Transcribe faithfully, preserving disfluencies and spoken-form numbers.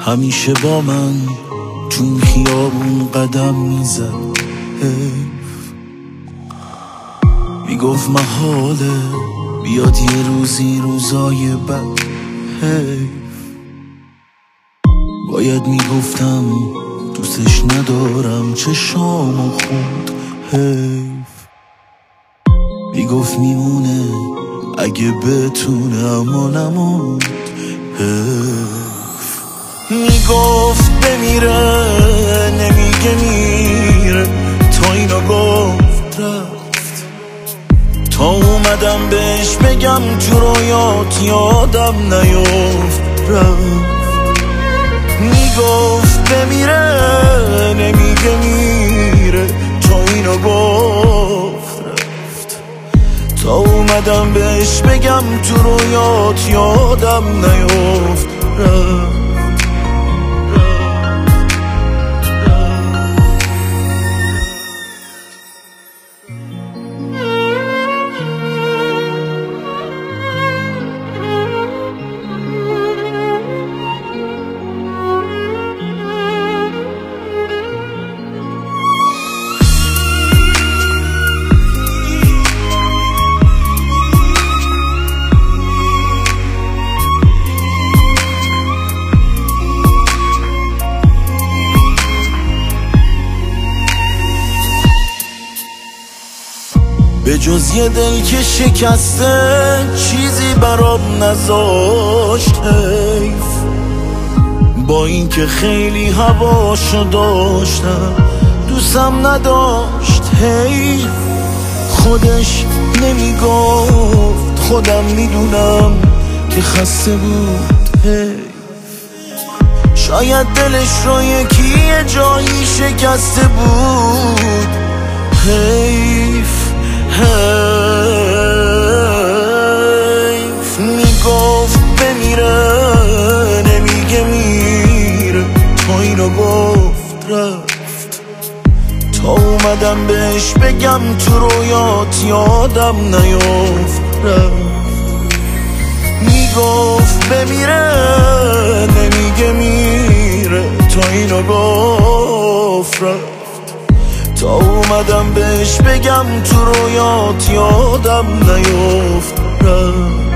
همیشه با من چون خیابون قدم میزد، حیف میگفت محاله بیاد یه روزی روزای بد، حیف باید میگفتم دوستش ندارم چشامو خود، حیف میگفت میمونه اگه بتونه اما نموند، حیف میگفت بمیره نمیگه میره، تا اینو گفت رفت، تا اومدم بهش بگم تو رویات یادم نیفت، رفت میگفت بمیره نمیگه میره، تا اینو گفت رفت، تا اومدم بهش بگم تو رویات یادم نیفت، رفت. به جز یه دل که شکسته چیزی برام نذاشت، حیف با این که خیلی هواشو داشتم دوستم نداشت، حیف خودش نمیگفت خودم میدونم که خسته بود، حیف شاید دلش رو یکی یه جایی شکسته بود، حیف حیف میگفت بمیره نمیگه میره، تا اینو گفت رفت، تا اومدم بهش بگم تو رویات یادم نیفت، رفت میگفت بمیره نمیگه میره، تا اینو گفت رفت، تا اومدم بهش بگم تو رویات یادم نیفت، رفت.